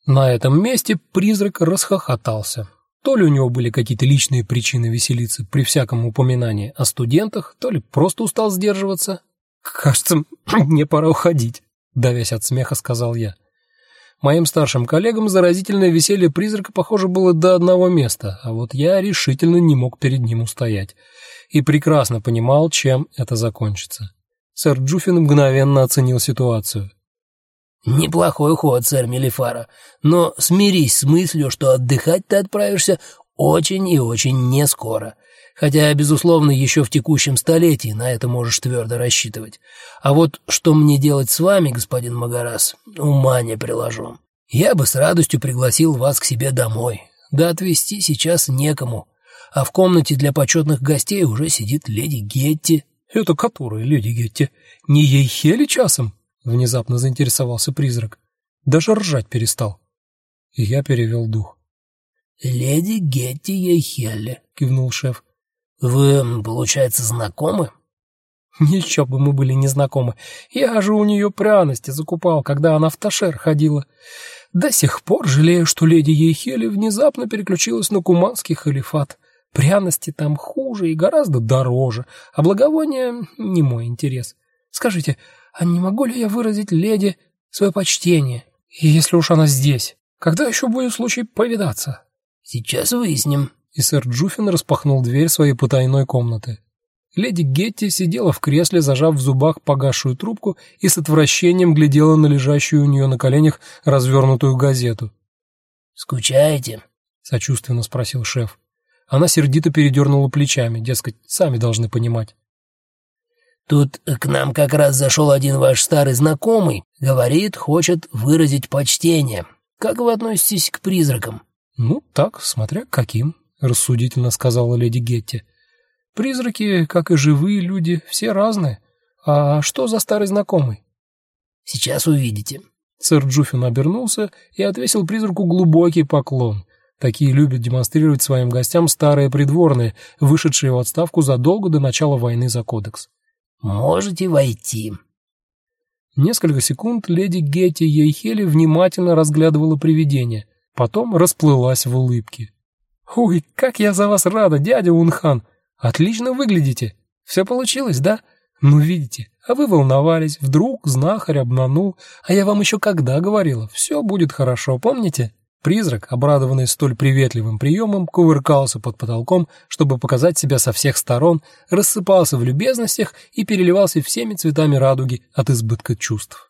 На этом месте призрак расхохотался. То ли у него были какие-то личные причины веселиться при всяком упоминании о студентах, то ли просто устал сдерживаться. «Кажется, мне пора уходить», — давясь от смеха, сказал я. Моим старшим коллегам заразительное веселье призрака, похоже, было до одного места, а вот я решительно не мог перед ним устоять и прекрасно понимал, чем это закончится. Сэр Джуффин мгновенно оценил ситуацию. «Неплохой ход, сэр Мелифара, но смирись с мыслью, что отдыхать ты отправишься очень и очень не скоро. Хотя, безусловно, еще в текущем столетии на это можешь твердо рассчитывать. А вот что мне делать с вами, господин Магарас, ума не приложу. Я бы с радостью пригласил вас к себе домой. Да отвезти сейчас некому. А в комнате для почетных гостей уже сидит леди Гетти». «Это которая леди Гетти? Не Ейхели часом?» — внезапно заинтересовался призрак. Даже ржать перестал. И я перевел дух. «Леди Гетти Ейхели», — кивнул шеф. «Вы, получается, знакомы?» «Еще бы мы были не знакомы. Я же у нее пряности закупал, когда она в Ташер ходила. До сих пор жалею, что леди Ейхели внезапно переключилась на куманский халифат. Пряности там хуже и гораздо дороже, а благовония не мой интерес. Скажите, а не могу ли я выразить леди свое почтение? И если уж она здесь, когда еще будет случай повидаться?» «Сейчас выясним». И сэр Джуффин распахнул дверь своей потайной комнаты. Леди Гетти сидела в кресле, зажав в зубах погасшую трубку, и с отвращением глядела на лежащую у нее на коленях развернутую газету. «Скучаете?» — сочувственно спросил шеф. Она сердито передернула плечами, дескать, сами должны понимать. «Тут к нам как раз зашел один ваш старый знакомый. Говорит, хочет выразить почтение. Как вы относитесь к призракам?» «Ну, так, смотря к каким», — рассудительно сказала леди Гетти. «Призраки, как и живые люди, все разные. А что за старый знакомый?» «Сейчас увидите». Сэр Джуффин обернулся и отвесил призраку глубокий поклон. Такие любят демонстрировать своим гостям старые придворные, вышедшие в отставку задолго до начала войны за кодекс. «Можете войти». Несколько секунд леди Гетти Ейхели внимательно разглядывала привидение, потом расплылась в улыбке. «Ой, как я за вас рада, дядя Унхан! Отлично выглядите! Все получилось, да? Ну, видите, а вы волновались, вдруг знахарь обманул, а я вам еще когда говорила, все будет хорошо, помните?» Призрак, обрадованный столь приветливым приемом, кувыркался под потолком, чтобы показать себя со всех сторон, рассыпался в любезностях и переливался всеми цветами радуги от избытка чувств.